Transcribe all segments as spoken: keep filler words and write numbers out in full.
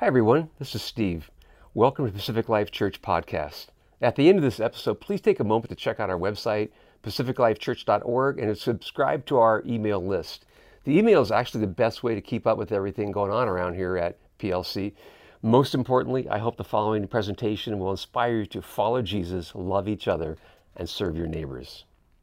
Hi everyone, this is Steve. Welcome to Pacific Life Church Podcast. At the end of this episode, please take a moment to check out our website, pacific life church dot org, and subscribe to our email list. The email is actually the best way to keep up with everything going on around here at P L C. Most importantly, I hope the following presentation will inspire you to follow Jesus, love each other, and serve your neighbors.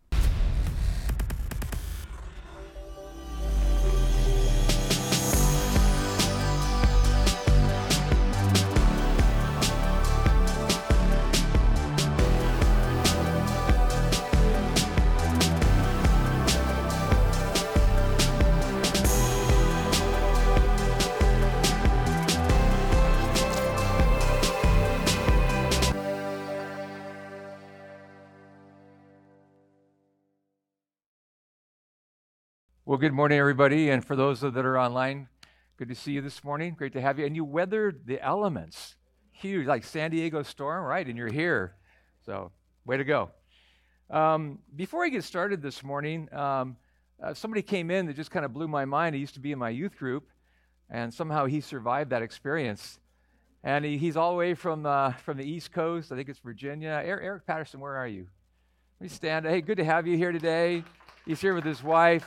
Well, good morning, everybody. And for those that are online, good to see you this morning. Great to have you. And you weathered the elements. Huge, like San Diego storm, right? And you're here. So, way to go. Um, before I get started this morning, um, uh, somebody came in that just kind of blew my mind. He used to be in my youth group, and somehow he survived that experience. And he, he's all the way from, uh, from the East Coast. I think it's Virginia. Eric, Eric Patterson, where are you? Let me stand. Hey, good to have you here today. He's here with his wife.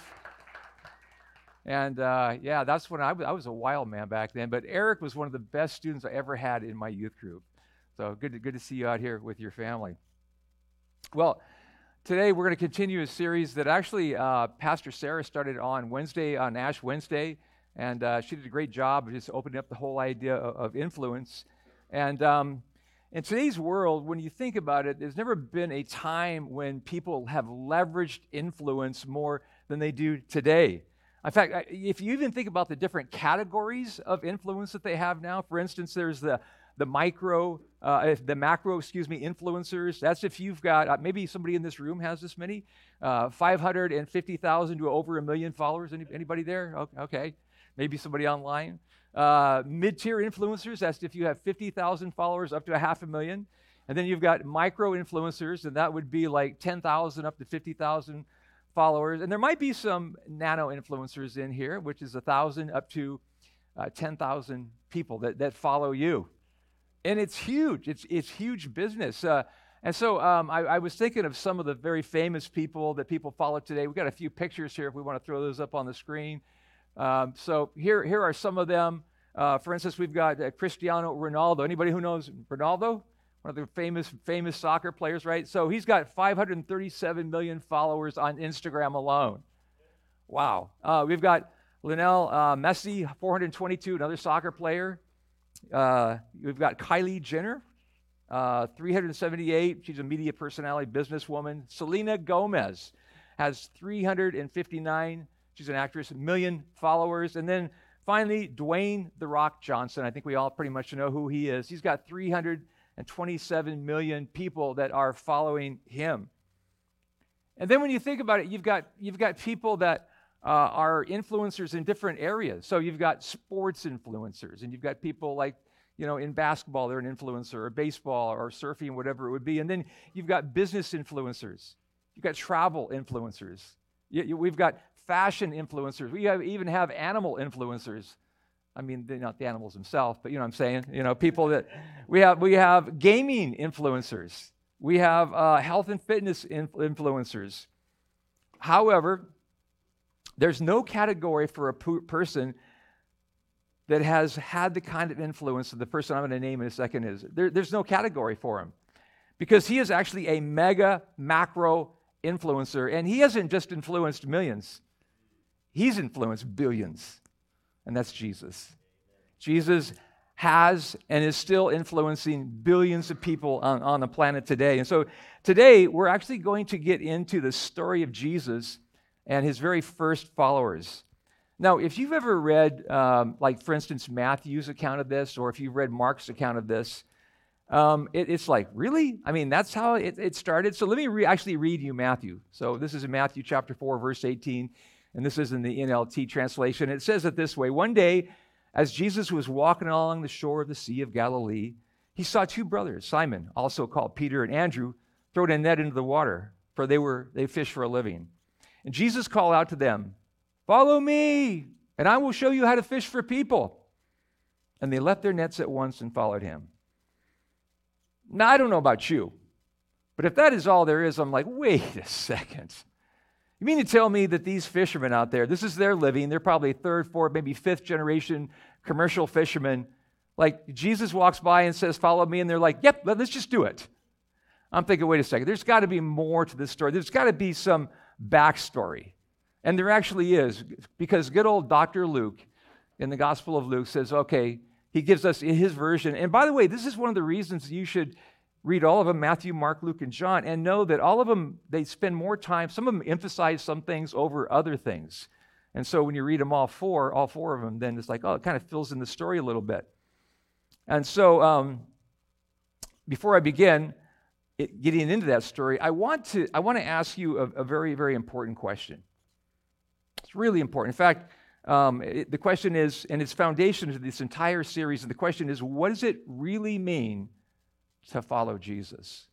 And uh, yeah, that's when I, w- I was a wild man back then. But Eric was one of the best students I ever had in my youth group. So good to, good to see you out here with your family. Well, today we're going to continue a series that actually uh, Pastor Sarah started on Wednesday, on Ash Wednesday. And uh, she did a great job of just opening up the whole idea of, of influence. And um, in today's world, when you think about it, there's never been a time when people have leveraged influence more than they do today. In fact, if you even think about the different categories of influence that they have now, for instance, there's the the micro, uh, the macro, excuse me, influencers. That's if you've got, uh, maybe somebody in this room has this many, uh, five hundred fifty thousand to over a million followers. Any, anybody there? Okay. Maybe somebody online. Uh, mid-tier influencers, that's if you have fifty thousand followers up to a half a million. And then you've got micro influencers, and that would be like ten thousand up to fifty thousand followers, and there might be some nano influencers in here, which is a thousand up to uh, ten thousand people that, that follow you, and it's huge. It's it's huge business. Uh, and so um, I, I was thinking of some of the very famous people that people follow today. We've got a few pictures here if we want to throw those up on the screen. Um, so here here are some of them. Uh, for instance, we've got uh, Cristiano Ronaldo. Anybody who knows Ronaldo? One of the famous, famous soccer players, right? So he's got five hundred thirty-seven million followers on Instagram alone. Wow. Uh, we've got Lionel uh, Messi, four hundred twenty-two, another soccer player. Uh, we've got Kylie Jenner, uh, three hundred seventy-eight. She's a media personality, businesswoman. Selena Gomez has three hundred fifty-nine. She's an actress, a million followers. And then finally, Dwayne "The Rock" Johnson. I think we all pretty much know who he is. He's got three hundred twenty-seven million people that are following him. And then when you think about it, you've got you've got people that uh, are influencers in different areas. So you've got sports influencers, and you've got people like, you know, in basketball, they're an influencer, or baseball, or surfing, whatever it would be. And then you've got business influencers. You've got travel influencers. You, you, we've got fashion influencers. We have, even have animal influencers. I mean, they're not the animals themselves, but you know what I'm saying? You know, people that, we have we have gaming influencers. We have uh, health and fitness inf- influencers. However, there's no category for a p- person that has had the kind of influence that the person I'm going to name in a second is. There, there's no category for him, because he is actually a mega macro influencer, and he hasn't just influenced millions. He's influenced billions. And that's Jesus. Jesus has and is still influencing billions of people on, on the planet today. And so today, we're actually going to get into the story of Jesus and his very first followers. Now, if you've ever read, um, like, for instance, Matthew's account of this, or if you've read Mark's account of this, um, it, it's like, really? I mean, that's how it, it started? So let me re- actually read you Matthew. So this is in Matthew chapter four, verse eighteen. And this is in the N L T translation. It says it this way: one day, as Jesus was walking along the shore of the Sea of Galilee, he saw two brothers, Simon, also called Peter, and Andrew, throwing a net into the water, for they were they fished for a living. And Jesus called out to them, "Follow me, and I will show you how to fish for people." And they left their nets at once and followed him. Now, I don't know about you, but if that is all there is, I'm like, wait a second. You mean to tell me that these fishermen out there, this is their living, they're probably third, fourth, maybe fifth generation commercial fishermen, like Jesus walks by and says, follow me, and they're like, yep, let's just do it. I'm thinking, wait a second, there's got to be more to this story. There's got to be some backstory. And there actually is, because good old Doctor Luke in the Gospel of Luke says, okay, he gives us his version. And by the way, this is one of the reasons you should read all of them, Matthew, Mark, Luke, and John, and know that all of them, they spend more time, some of them emphasize some things over other things. And so when you read them all four, all four of them, then it's like, oh, it kind of fills in the story a little bit. And so um, before I begin it, getting into that story, I want to I want to ask you a, a very, very important question. It's really important. In fact, um, it, the question is, and it's foundation to this entire series, and the question is, what does it really mean to follow Jesus?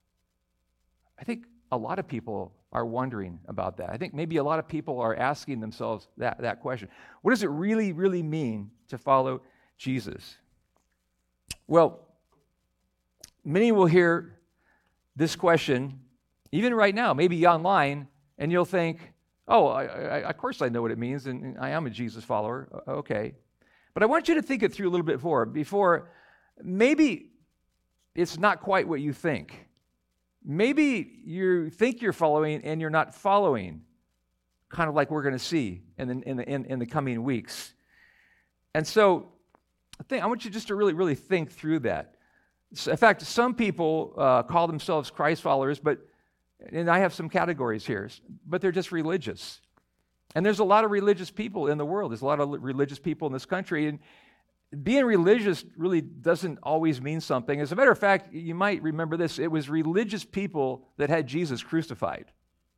I think a lot of people are wondering about that. I think maybe a lot of people are asking themselves that, that question. What does it really, really mean to follow Jesus? Well, many will hear this question, even right now, maybe online, and you'll think, oh, I, I, of course I know what it means, and I am a Jesus follower. Okay. But I want you to think it through a little bit more before maybe it's not quite what you think. Maybe you think you're following and you're not following, kind of like we're going to see in the, in the, in, in the coming weeks. And so I, think, I want you just to really, really think through that. In fact, some people uh, call themselves Christ followers, but, and I have some categories here, but they're just religious. And there's a lot of religious people in the world. There's a lot of religious people in this country, and being religious really doesn't always mean something. As a matter of fact, you might remember this, it was religious people that had Jesus crucified.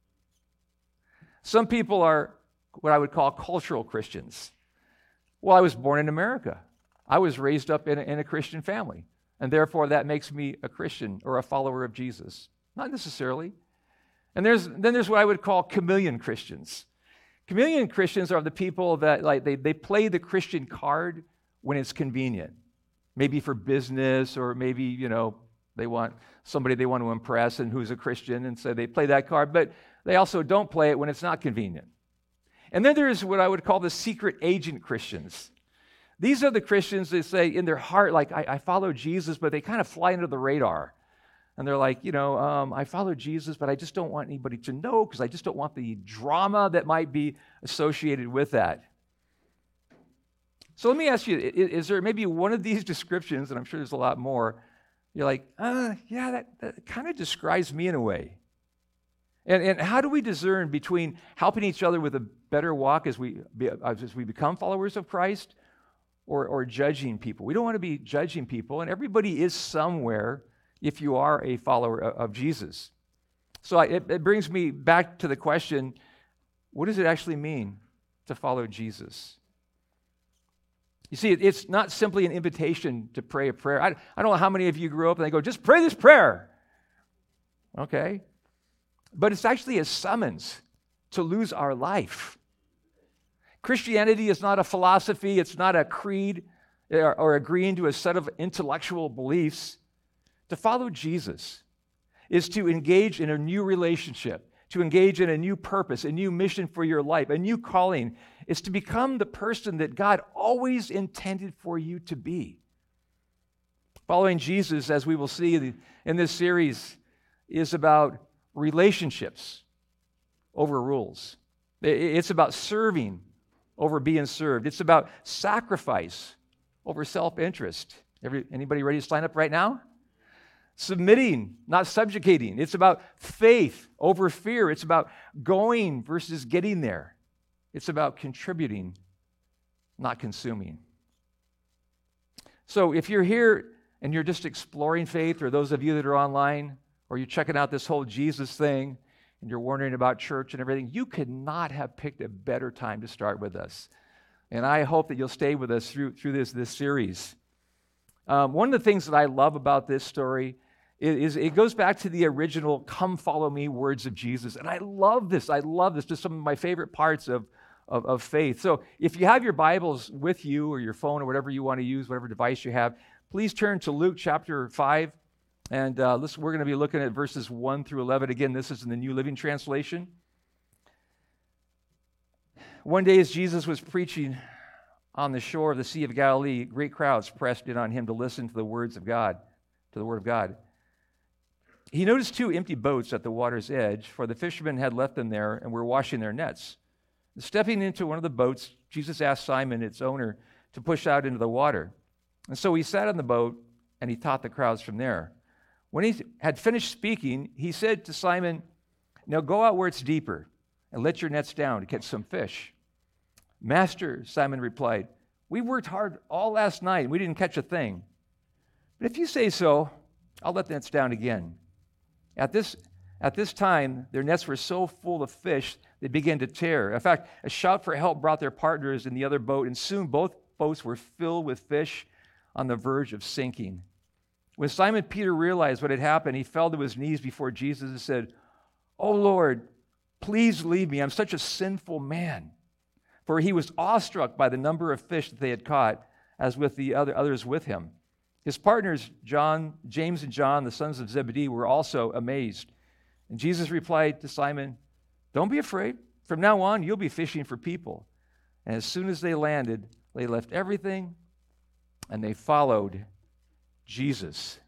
Some people are what I would call cultural Christians. Well, I was born in America. I was raised up in a, in a Christian family, and therefore that makes me a Christian or a follower of Jesus. Not necessarily. And there's then there's what I would call chameleon Christians. Chameleon Christians are the people that like they, they play the Christian card when it's convenient, maybe for business, or maybe, you know, they want somebody they want to impress and who's a Christian, and so they play that card, but they also don't play it when it's not convenient. And then there's what I would call the secret agent Christians. These are the Christians that say in their heart, like, I, I follow Jesus, but they kind of fly under the radar. And they're like, you know, um, I follow Jesus, but I just don't want anybody to know because I just don't want the drama that might be associated with that. So let me ask you, is there maybe one of these descriptions, and I'm sure there's a lot more, you're like, uh, yeah, that, that kind of describes me in a way. And, and how do we discern between helping each other with a better walk as we, as we become followers of Christ or, or judging people? We don't want to be judging people, and everybody is somewhere if you are a follower of Jesus. So I, it, it brings me back to the question, what does it actually mean to follow Jesus? You see, it's not simply an invitation to pray a prayer. I, I don't know how many of you grew up and they go, just pray this prayer. Okay. But it's actually a summons to lose our life. Christianity is not a philosophy. It's not a creed or, or agreeing to a set of intellectual beliefs. To follow Jesus is to engage in a new relationship, to engage in a new purpose, a new mission for your life, a new calling. Is to become the person that God always intended for you to be. Following Jesus, as we will see in this series, is about relationships over rules. It's about serving over being served. It's about sacrifice over self-interest. Every, anybody ready to sign up right now? Submitting, not subjugating. It's about faith over fear. It's about going versus getting there. It's about contributing, not consuming. So if you're here and you're just exploring faith, or those of you that are online, or you're checking out this whole Jesus thing, and you're wondering about church and everything, you could not have picked a better time to start with us. And I hope that you'll stay with us through, through this, this series. Um, one of the things that I love about this story is, is it goes back to the original "come follow me" words of Jesus. And I love this. I love this. Just some of my favorite parts of, of, of faith. So if you have your Bibles with you or your phone or whatever you want to use, whatever device you have, please turn to Luke chapter five. And uh, listen, we're going to be looking at verses one through eleven. Again, this is in the New Living Translation. One day as Jesus was preaching on the shore of the Sea of Galilee, great crowds pressed in on him to listen to the words of God, to the word of God. He noticed two empty boats at the water's edge, for the fishermen had left them there and were washing their nets. Stepping into one of the boats, Jesus asked Simon, its owner, to push out into the water. And so he sat on the boat and he taught the crowds from there. When he had finished speaking, he said to Simon, "Now go out where it's deeper and let your nets down to catch some fish." "Master," Simon replied, "we worked hard all last night and we didn't catch a thing. But if you say so, I'll let the nets down again." At this, at this time, their nets were so full of fish, they began to tear. In fact, a shout for help brought their partners in the other boat, and soon both boats were filled with fish on the verge of sinking. When Simon Peter realized what had happened, he fell to his knees before Jesus and said, "Oh Lord, please leave me. I'm such a sinful man." For he was awestruck by the number of fish that they had caught, as with the other others with him. His partners, John, James and John, the sons of Zebedee, were also amazed. And Jesus replied to Simon, "Don't be afraid. From now on, you'll be fishing for people." And as soon as they landed, they left everything and they followed Jesus.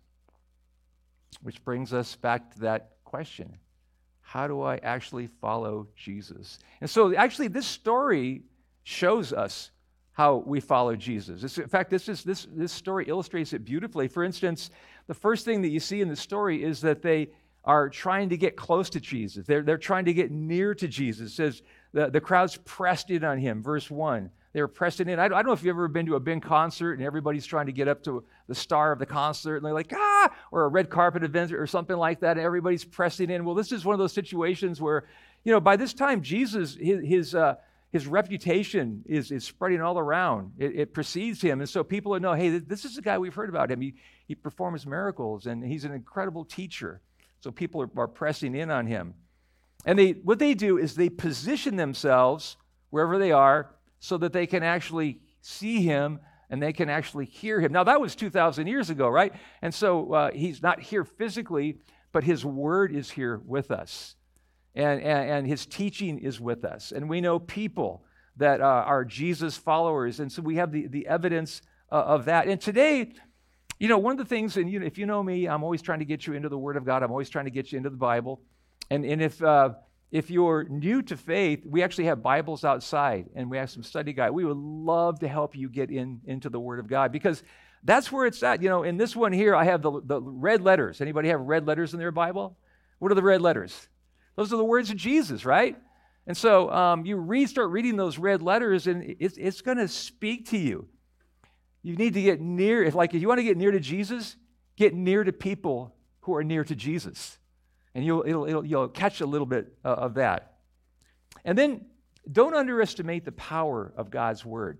Which brings us back to that question. How do I actually follow Jesus? And so actually this story shows us how we follow Jesus. This, in fact, this, is, this, this story illustrates it beautifully. For instance, the first thing that you see in the story is that they are trying to get close to Jesus. They're, they're trying to get near to Jesus. It says the, the crowds pressed in on him, verse one. They were pressing in. I don't, I don't know if you've ever been to a big concert and everybody's trying to get up to the star of the concert and they're like, ah, or a red carpet event or something like that, and everybody's pressing in. Well, this is one of those situations where, you know, by this time, Jesus, his his, uh, his reputation is, is spreading all around. It, it precedes him. And so people know, hey, this is the guy we've heard about him. He, he performs miracles and he's an incredible teacher. So people are, are pressing in on him. And they what they do is they position themselves wherever they are so that they can actually see him and they can actually hear him. Now, that was two thousand years ago, right? And so uh, he's not here physically, but his word is here with us. And, and, and his teaching is with us. And we know people that uh, are Jesus followers. And so we have the, the evidence uh, of that. And today, you know, one of the things, and you know, if you know me, I'm always trying to get you into the Word of God. I'm always trying to get you into the Bible. And, and if... Uh, If you're new to faith, we actually have Bibles outside, and we have some study guide. We would love to help you get in into the Word of God, because that's where it's at. You know, in this one here, I have the, the red letters. Anybody have red letters in their Bible? What are the red letters? Those are the words of Jesus, right? And so um, you read, start reading those red letters, and it's, it's going to speak to you. You need to get near. If like if you want to get near to Jesus, get near to people who are near to Jesus. And you'll, it'll, it'll, you'll catch a little bit uh, of that. And then don't underestimate the power of God's Word.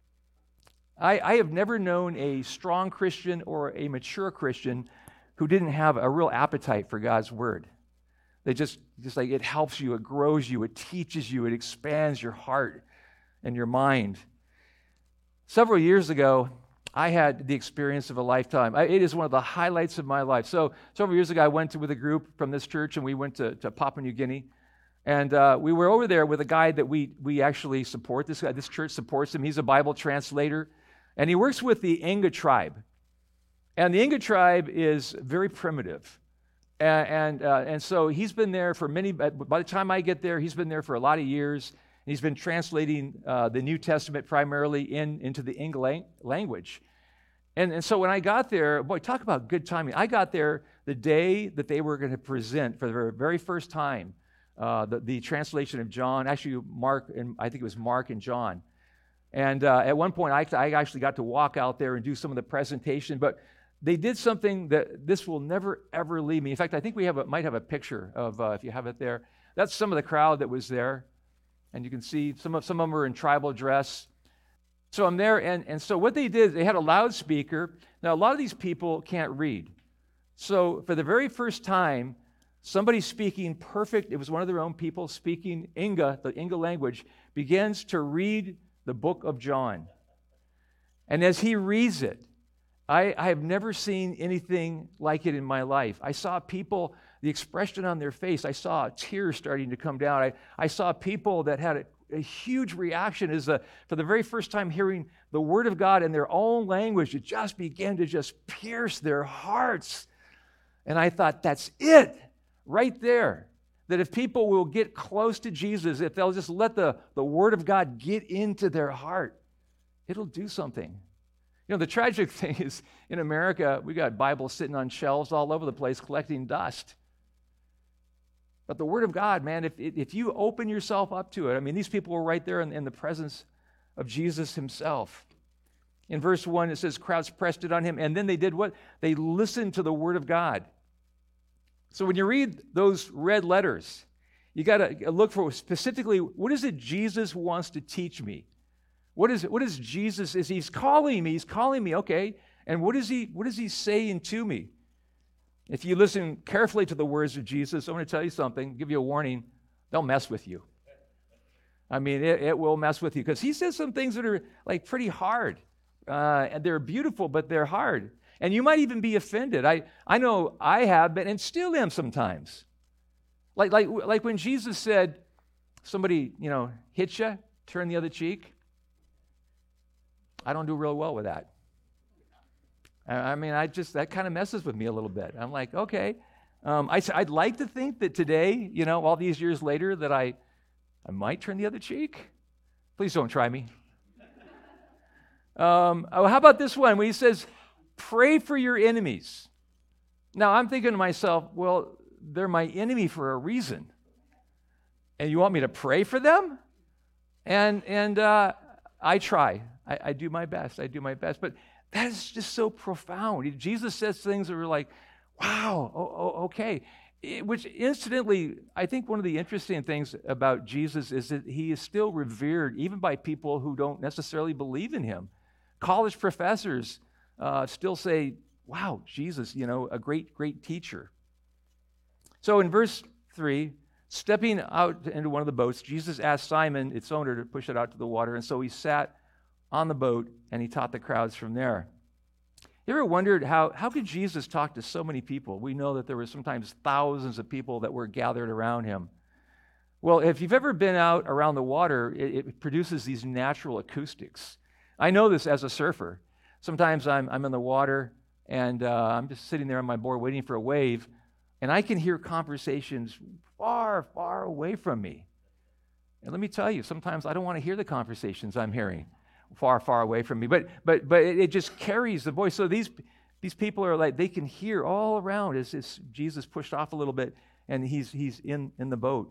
I, I have never known a strong Christian or a mature Christian who didn't have a real appetite for God's Word. They just, just like it helps you, it grows you, it teaches you, it expands your heart and your mind. Several years ago, I had the experience of a lifetime. I, it is one of the highlights of my life. So several years ago, I went to, with a group from this church, and we went to, to Papua New Guinea. And uh, we were over there with a guy that we we actually support. This guy, this church supports him. He's a Bible translator, and he works with the Inga tribe. And the Inga tribe is very primitive. And and, uh, and so he's been there for many, by the time I get there, he's been there for a lot of years. He's been translating uh, the New Testament primarily in, into the Inga language. And, and so when I got there, boy, talk about good timing. I got there the day that they were going to present for the very first time uh, the, the translation of John, actually Mark, and I think it was Mark and John. And uh, at one point, I, I actually got to walk out there and do some of the presentation, but they did something that this will never, ever leave me. In fact, I think we have a, might have a picture of, uh, if you have it there. That's some of the crowd that was there. And you can see some of some of them were in tribal dress. So I'm there, and, and so what they did, they had a loudspeaker. Now, a lot of these people can't read. So for the very first time, somebody speaking perfect, it was one of their own people speaking Inga, the Inga language, begins to read the book of John. And as he reads it, I, I have never seen anything like it in my life. I saw people, the expression on their face, I saw tears starting to come down. I, I saw people that had a, a huge reaction as a, for the very first time hearing the Word of God in their own language. It just began to just pierce their hearts. And I thought, that's it, right there. That if people will get close to Jesus, if they'll just let the, the Word of God get into their heart, it'll do something. You know, the tragic thing is, in America, we got Bibles sitting on shelves all over the place collecting dust. But the Word of God, man, if, if you open yourself up to it, I mean, these people were right there in, in the presence of Jesus himself. In verse one, it says, crowds pressed it on him, and then they did what? They listened to the Word of God. So when you read those red letters, you got to look for specifically, what is it Jesus wants to teach me? What is it? What is Jesus? Is he's calling me? He's calling me, okay. And what is he? What is he saying to me? If you listen carefully to the words of Jesus, I'm going to tell you something. Give you a warning. They'll mess with you. I mean, it, it will mess with you because he says some things that are like pretty hard, uh, and they're beautiful, but they're hard. And you might even be offended. I I know I have been, and still am sometimes. Like like like when Jesus said, "Somebody you know hit you, turn the other cheek." I don't do real well with that. I mean, I just, that kind of messes with me a little bit. I'm like, okay. Um, I, I'd like to think that today, you know, all these years later, that I, I might turn the other cheek. Please don't try me. Um, oh, how about this one where he says, pray for your enemies. Now, I'm thinking to myself, well, they're my enemy for a reason. And you want me to pray for them? And, and uh, I try. I, I do my best. I do my best. But that is just so profound. Jesus says things that are like, wow, oh, oh, okay. It, which incidentally, I think one of the interesting things about Jesus is that he is still revered even by people who don't necessarily believe in him. College professors uh, still say, wow, Jesus, you know, a great, great teacher. So in verse three, stepping out into one of the boats, Jesus asked Simon, its owner, to push it out to the water. And so he sat on the boat, and he taught the crowds from there. You ever wondered how, how could Jesus talk to so many people? We know that there were sometimes thousands of people that were gathered around him. Well, if you've ever been out around the water, it, it produces these natural acoustics. I know this as a surfer. Sometimes I'm, I'm in the water, and uh, I'm just sitting there on my board waiting for a wave, and I can hear conversations far, far away from me. And let me tell you, sometimes I don't want to hear the conversations I'm hearing far, far away from me. But but but it, it just carries the voice. So these these people are like, they can hear all around as, as Jesus pushed off a little bit, and he's he's in, in the boat.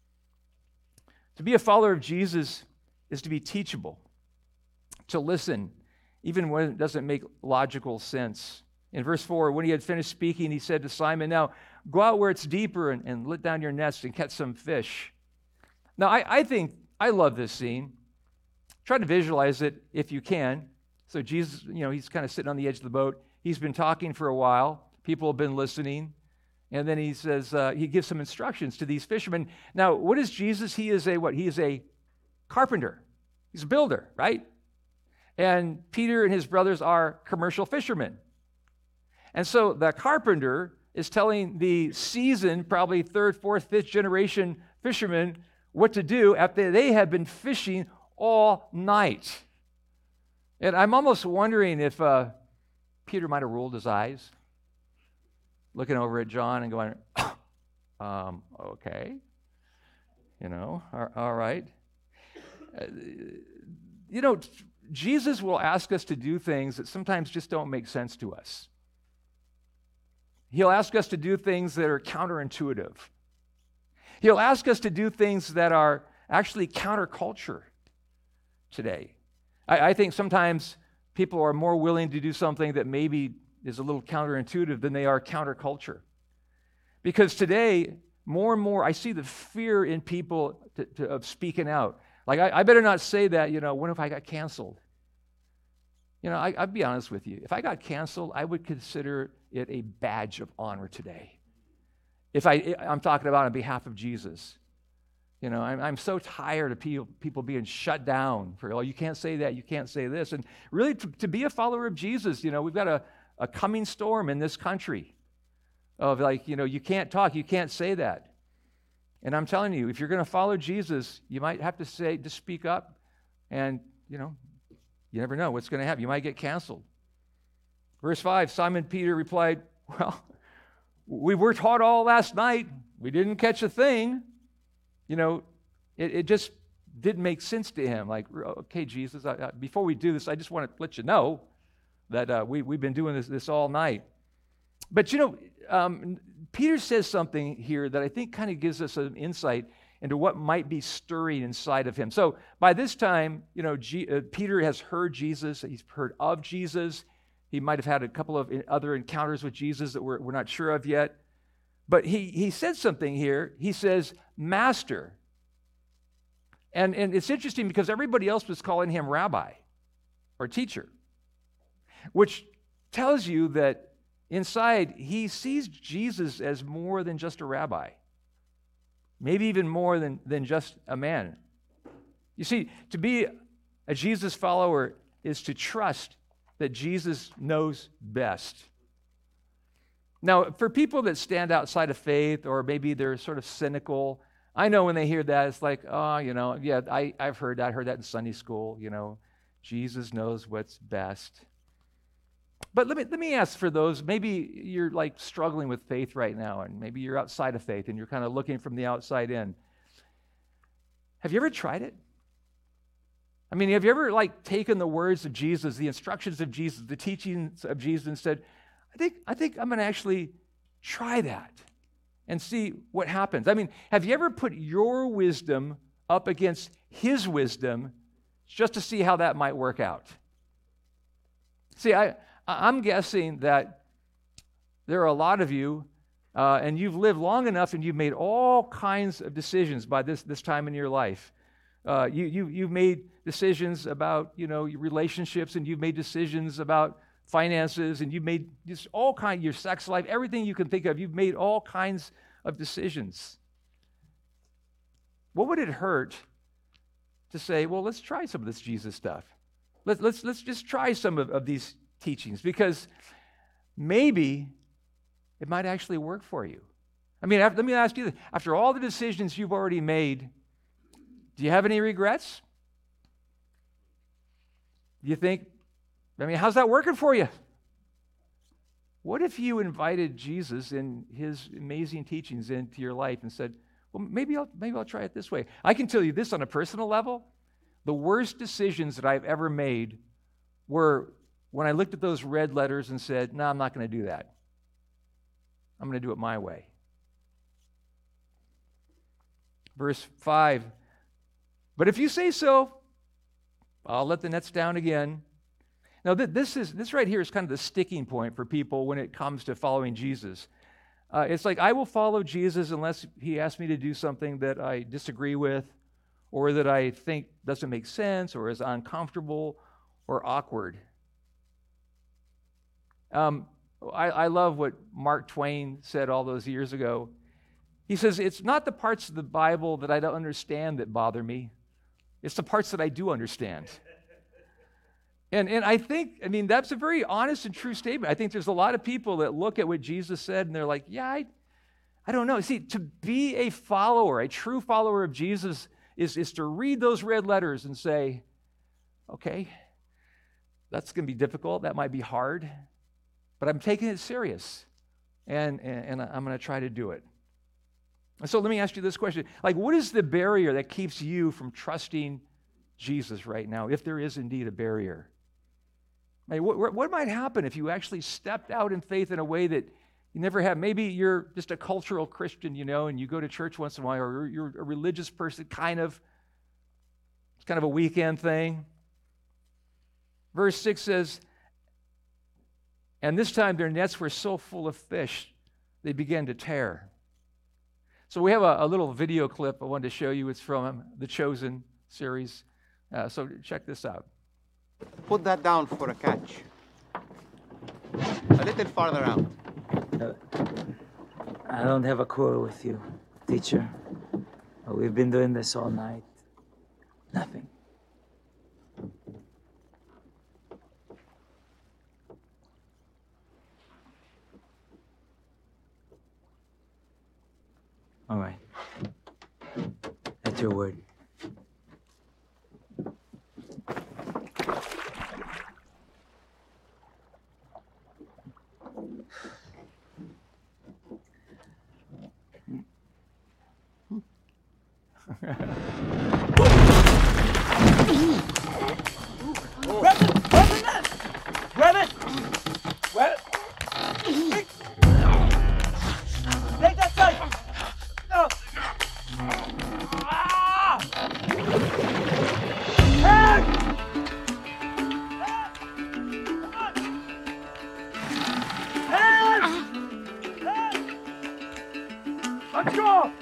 To be a follower of Jesus is to be teachable, to listen, even when it doesn't make logical sense. In verse four, when he had finished speaking, he said to Simon, now go out where it's deeper and, and let down your nets and catch some fish. Now, I, I think, I love this scene. Try to visualize it if you can. So Jesus, you know, he's kind of sitting on the edge of the boat. He's been talking for a while. People have been listening. And then he says, uh, he gives some instructions to these fishermen. Now, what is Jesus? He is a what? He is a carpenter. He's a builder, right? And Peter and his brothers are commercial fishermen. And so the carpenter is telling the seasoned, probably third, fourth, fifth generation fishermen what to do after they have been fishing all night. And I'm almost wondering if uh, Peter might have rolled his eyes, looking over at John and going, um, okay, you know, all, all right. Uh, you know, Jesus will ask us to do things that sometimes just don't make sense to us. He'll ask us to do things that are counterintuitive. He'll ask us to do things that are actually counterculture today. I, I think sometimes people are more willing to do something that maybe is a little counterintuitive than they are counterculture. Because today, more and more, I see the fear in people to, to, of speaking out. Like, I, I better not say that, you know, what if I got canceled? You know, I, I'll be honest with you. If I got canceled, I would consider it a badge of honor today. If I, I'm talking about on behalf of Jesus. You know, I'm, I'm so tired of people, people being shut down for, oh, you can't say that, you can't say this. And really, to, to be a follower of Jesus, you know, we've got a, a coming storm in this country of like, you know, you can't talk, you can't say that. And I'm telling you, if you're going to follow Jesus, you might have to say, to speak up. And, you know, you never know what's going to happen. You might get canceled. Verse five, Simon Peter replied, well, we worked hard all last night. We didn't catch a thing. You know, it, it just didn't make sense to him. Like, okay, Jesus, I, I, before we do this, I just want to let you know that uh, we, we've been doing this, this all night. But, you know, um, Peter says something here that I think kind of gives us an insight into what might be stirring inside of him. So by this time, you know, G, uh, Peter has heard Jesus. He's heard of Jesus. He might have had a couple of other encounters with Jesus that we're, we're not sure of yet. But he, he said something here. He says, Master. And, and it's interesting because everybody else was calling him rabbi or teacher, which tells you that inside he sees Jesus as more than just a rabbi, maybe even more than, than just a man. You see, to be a Jesus follower is to trust that Jesus knows best. Now, for people that stand outside of faith, or maybe they're sort of cynical, I know when they hear that, it's like, oh, you know, yeah, I, I've heard that, I heard that in Sunday school, you know, Jesus knows what's best. But let me let me ask for those, maybe you're like struggling with faith right now, and maybe you're outside of faith, and you're kind of looking from the outside in. Have you ever tried it? I mean, have you ever like taken the words of Jesus, the instructions of Jesus, the teachings of Jesus, and said, I think, I think I'm going to actually try that and see what happens. I mean, have you ever put your wisdom up against his wisdom just to see how that might work out? See, I, I'm guessing that there are a lot of you, uh, and you've lived long enough and you've made all kinds of decisions by this, this time in your life. Uh, you, you, you've made decisions about, you know, your relationships, and you've made decisions about finances, and you've made just all kinds, your sex life, everything you can think of, you've made all kinds of decisions. What would it hurt to say, well, let's try some of this Jesus stuff. Let's, let's, let's just try some of, of these teachings, because maybe it might actually work for you. I mean, after, let me ask you this. After all the decisions you've already made, do you have any regrets? Do you think, I mean, how's that working for you? What if you invited Jesus and his amazing teachings into your life and said, well, maybe I'll, maybe I'll try it this way. I can tell you this on a personal level. The worst decisions that I've ever made were when I looked at those red letters and said, no, I'm not going to do that. I'm going to do it my way. Verse five, but if you say so, I'll let the nets down again. Now, th- this is this right here is kind of the sticking point for people when it comes to following Jesus. Uh, it's like, I will follow Jesus unless he asks me to do something that I disagree with, or that I think doesn't make sense, or is uncomfortable or awkward. Um, I, I love what Mark Twain said all those years ago. He says, it's not the parts of the Bible that I don't understand that bother me. It's the parts that I do understand. And, and I think, I mean, that's a very honest and true statement. I think there's a lot of people that look at what Jesus said and they're like, yeah, I, I don't know. See, to be a follower, a true follower of Jesus is, is to read those red letters and say, okay, that's going to be difficult. That might be hard, but I'm taking it serious, and, and, and I'm going to try to do it. So let me ask you this question. Like, what is the barrier that keeps you from trusting Jesus right now, if there is indeed a barrier? I mean, what, what might happen if you actually stepped out in faith in a way that you never have? Maybe you're just a cultural Christian, you know, and you go to church once in a while, or you're a religious person, kind of. It's kind of a weekend thing. Verse six says, and this time their nets were so full of fish, they began to tear. So we have a, a little video clip I wanted to show you. It's from the Chosen series. Uh, so check this out. Put that down for a catch. A little farther out. I don't have a quarrel with you, teacher. But we've been doing this all night. Nothing. All right. At your word. Let's go!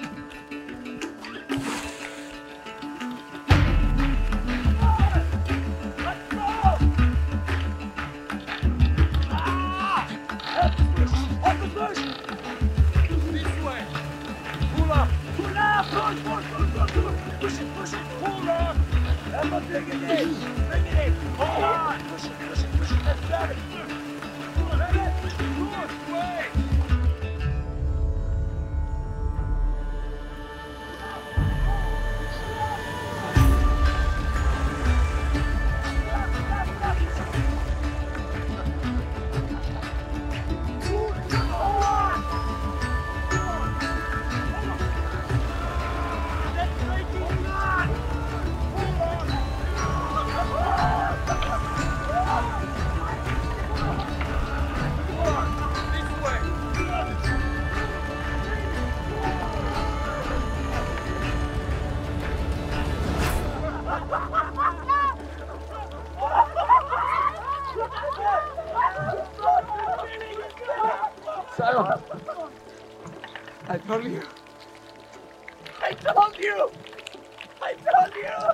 I told you. I told you. I told you.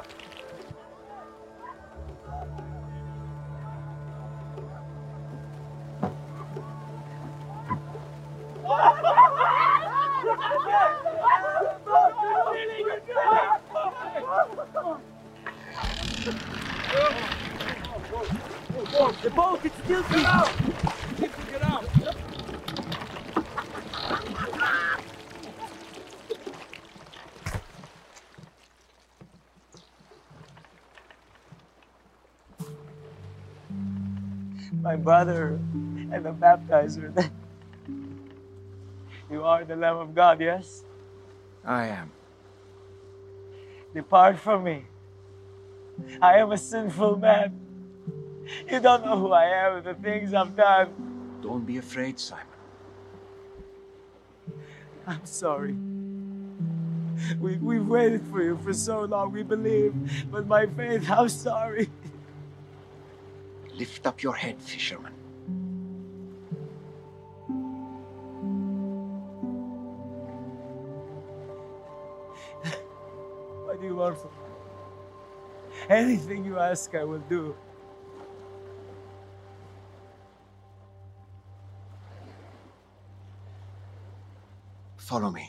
The ball can still get out. Get out. My brother and the baptizer. You are the Lamb of God, yes? I am. Depart from me. I am a sinful man. You don't know who I am and the things I've done. Don't be afraid, Simon. I'm sorry. We, we've waited for you for so long, we believe. But by faith, I'm sorry. Lift up your head, fisherman. What do you want from me? Anything you ask, I will do. Follow me.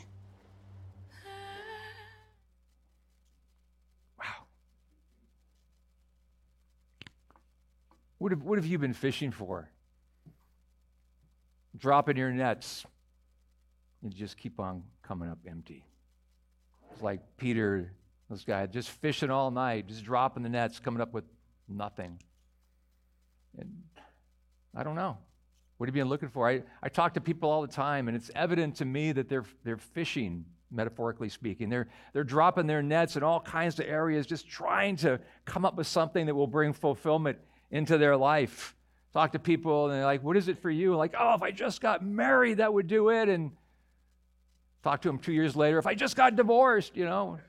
Wow. What have, what have you been fishing for? Dropping your nets, and just keep on coming up empty. It's like Peter, this guy, just fishing all night, just dropping the nets, coming up with nothing. And I don't know. What have you been looking for? I, I talk to people all the time, and it's evident to me that they're they're fishing, metaphorically speaking. They're they're dropping their nets in all kinds of areas, just trying to come up with something that will bring fulfillment into their life. Talk to people, and they're like, "What is it for you?" Like, "Oh, if I just got married, that would do it." And talk to them two years later, "If I just got divorced," you know.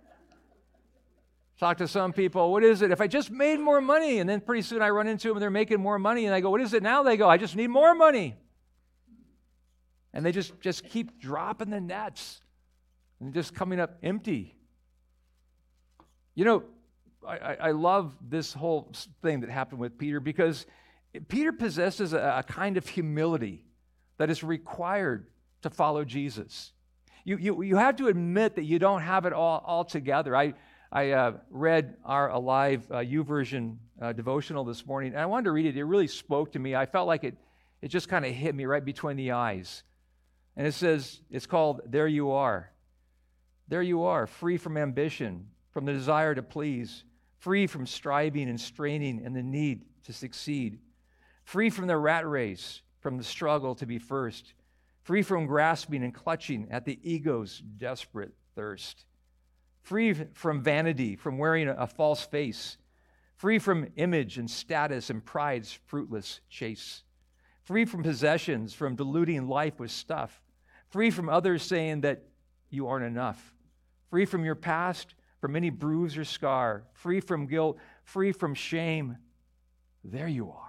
Talk to some people, "What is it? If I just made more money." And then pretty soon I run into them and they're making more money. And I go, "What is it now?" They go, "I just need more money." And they just, just keep dropping the nets and just coming up empty. You know, I, I love this whole thing that happened with Peter because Peter possesses a, a kind of humility that is required to follow Jesus. You, you, you have to admit that you don't have it all, all together. I, I uh, read our Alive uh, YouVersion uh, devotional this morning, and I wanted to read it. It really spoke to me. I felt like it, it just kind of hit me right between the eyes. And it says, it's called, There You Are. There you are, free from ambition, from the desire to please, free from striving and straining and the need to succeed, free from the rat race, from the struggle to be first, free from grasping and clutching at the ego's desperate thirst, free from vanity, from wearing a false face, free from image and status and pride's fruitless chase, free from possessions, from diluting life with stuff, free from others saying that you aren't enough, free from your past, from any bruise or scar, free from guilt, free from shame. There you are.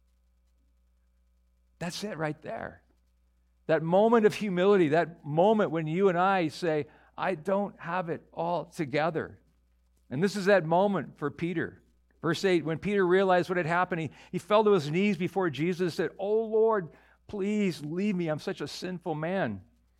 That's it right there. That moment of humility, that moment when you and I say, I don't have it all together. And this is that moment for Peter. Verse eight, when Peter realized what had happened, he, he fell to his knees before Jesus and said, Oh Lord, please leave me. I'm such a sinful man.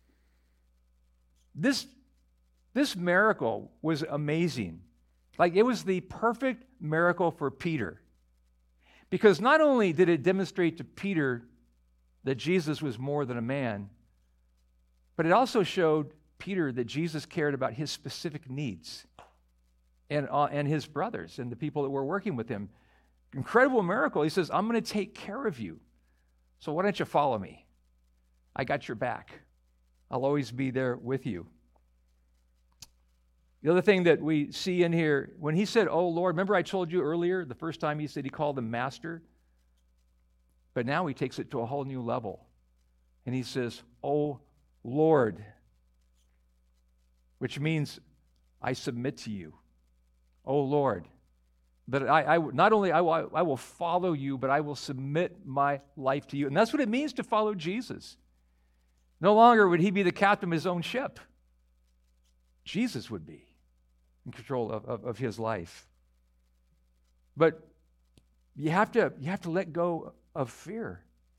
This, this miracle was amazing. Like, it was the perfect miracle for Peter. Because not only did it demonstrate to Peter that Jesus was more than a man, but it also showed Peter that Jesus cared about his specific needs and, uh, and his brothers and the people that were working with him. Incredible miracle. He says, I'm going to take care of you. So why don't you follow me? I got your back. I'll always be there with you. The other thing that we see in here, when he said, oh Lord, remember I told you earlier, the first time he said he called him master? But now he takes it to a whole new level. And he says, oh Lord, which means I submit to you. Oh Lord, that I, I not only I will, I will follow you, but I will submit my life to you. And that's what it means to follow Jesus. No longer would he be the captain of his own ship. Jesus would be in control of, of, of his life. But you have to, you have to let go of fear.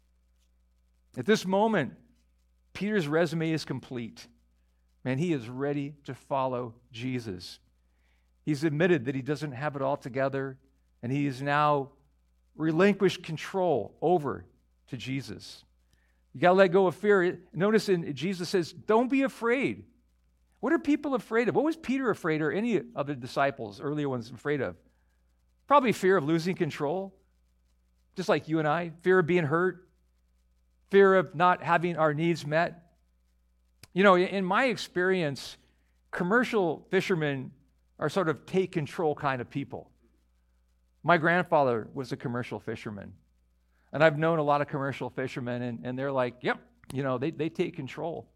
At this moment, Peter's resume is complete. Man, he is ready to follow Jesus. He's admitted that he doesn't have it all together, and he is now relinquished control over to Jesus. You got to let go of fear. Notice in Jesus says, don't be afraid. What are people afraid of? What was Peter afraid of, or any of the disciples, earlier ones, afraid of? Probably fear of losing control, just like you and I. Fear of being hurt. Fear of not having our needs met. You know, in my experience, commercial fishermen are sort of take control kind of people. My grandfather was a commercial fisherman. And I've known a lot of commercial fishermen, and, and they're like, yep, you know, they, they take control.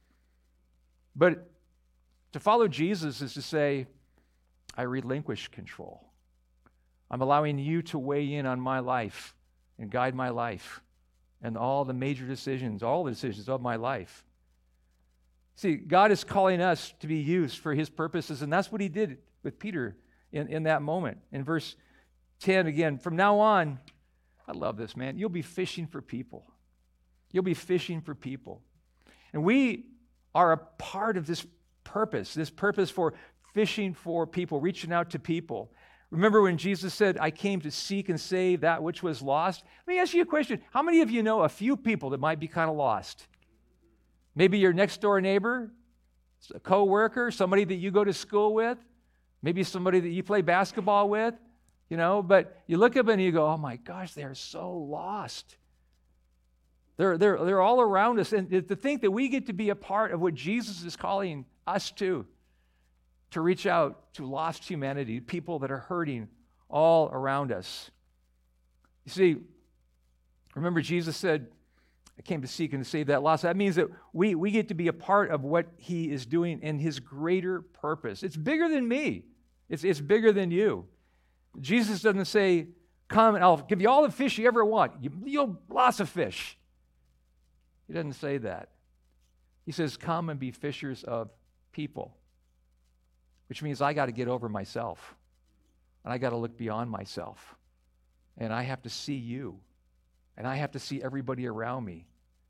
But to follow Jesus is to say, I relinquish control. I'm allowing you to weigh in on my life and guide my life and all the major decisions, all the decisions of my life. See, God is calling us to be used for his purposes, and that's what he did with Peter in, in that moment. In verse ten again, from now on, I love this, man. You'll be fishing for people. You'll be fishing for people. And we are a part of this purpose, this purpose for fishing for people, reaching out to people. Remember when Jesus said, I came to seek and save that which was lost? Let me ask you a question. How many of you know a few people that might be kind of lost? Maybe your next door neighbor, a coworker, somebody that you go to school with, maybe somebody that you play basketball with, you know, but you look at them and you go, oh my gosh, they're so lost. They're, they're, they're all around us. And to think that we get to be a part of what Jesus is calling us to, to reach out to lost humanity, people that are hurting all around us. You see, remember Jesus said, I came to seek and to save that lost. That means that we, we get to be a part of what he is doing in his greater purpose. It's bigger than me. It's, it's bigger than you. Jesus doesn't say, come and I'll give you all the fish you ever want. You, you'll lots of fish. He doesn't say that. He says, come and be fishers of people, which means I got to get over myself, and I got to look beyond myself, and I have to see you, and I have to see everybody around me,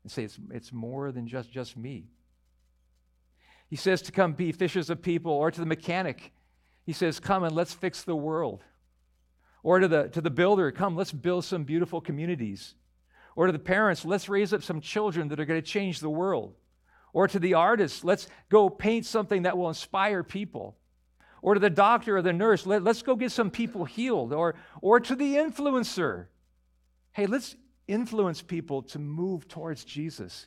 and say, it's, it's more than just, just me. He says to come be fishers of people, or to the mechanic, he says, come and let's fix the world. Or to the, to the builder, come, let's build some beautiful communities. Or to the parents, let's raise up some children that are going to change the world. Or to the artist, let's go paint something that will inspire people. Or to the doctor or the nurse, let, let's go get some people healed. Or, or to the influencer, hey, let's influence people to move towards Jesus.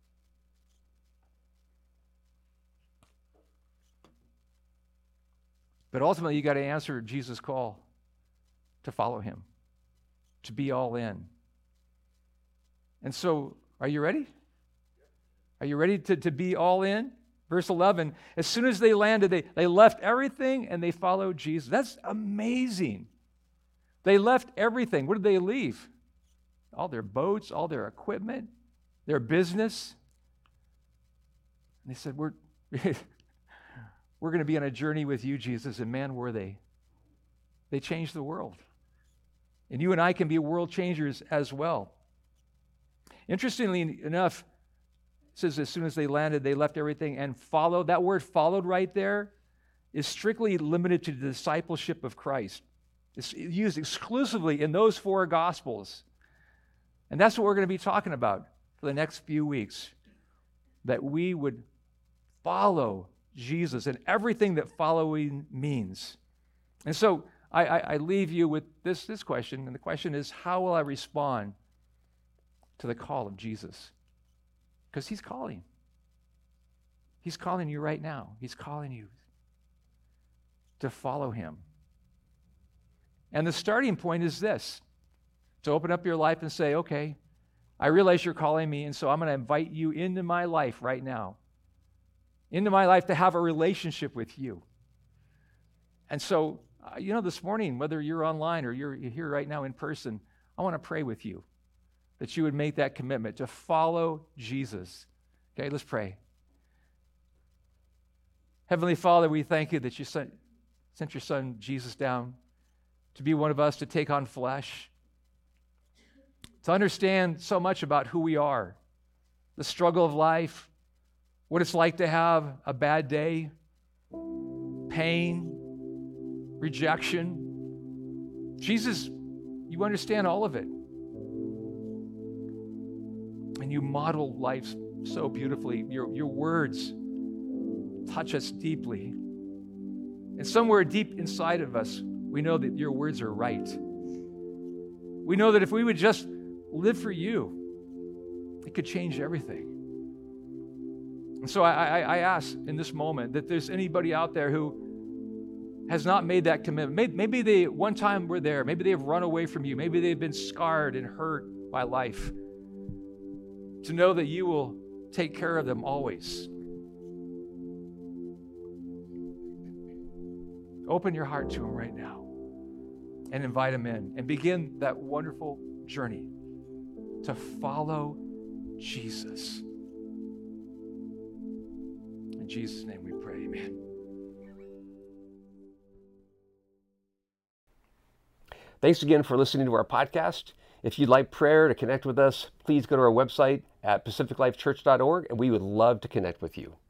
But ultimately, you got to answer Jesus' call to follow him, to be all in. And so, are you ready? Are you ready to, to be all in? Verse eleven, as soon as they landed, they, they left everything and they followed Jesus. That's amazing. They left everything. What did they leave? All their boats, all their equipment, their business. And they said, we're, we're going to be on a journey with you, Jesus. And man, were they. They changed the world. And you and I can be world changers as well. Interestingly enough, it says as soon as they landed, they left everything and followed. That word followed right there is strictly limited to the discipleship of Christ. It's used exclusively in those four Gospels. And that's what we're going to be talking about for the next few weeks, that we would follow Jesus and everything that following means. And so I, I, I leave you with this, this question, and the question is, how will I respond to the call of Jesus? Because he's calling. He's calling you right now. He's calling you to follow him. And the starting point is this, to open up your life and say, okay, I realize you're calling me, and so I'm going to invite you into my life right now, into my life to have a relationship with you. And so, uh, you know, this morning, whether you're online or you're, you're here right now in person, I want to pray with you that you would make that commitment to follow Jesus. Okay, let's pray. Heavenly Father, we thank you that you sent, sent your son Jesus down to be one of us, to take on flesh, to understand so much about who we are, the struggle of life, what it's like to have a bad day, pain, rejection. Jesus, you understand all of it. And you model life so beautifully. Your, your words touch us deeply. And somewhere deep inside of us, we know that your words are right. We know that if we would just live for you, it could change everything. And so I, I, I ask in this moment that there's anybody out there who has not made that commitment. Maybe, maybe they one time were there. Maybe they have run away from you. Maybe they've been scarred and hurt by life. To know that you will take care of them always. Open your heart to him right now and invite him in and begin that wonderful journey to follow Jesus. In Jesus' name we pray, amen. Thanks again for listening to our podcast. If you'd like prayer to connect with us, please go to our website at pacific life church dot org, and we would love to connect with you.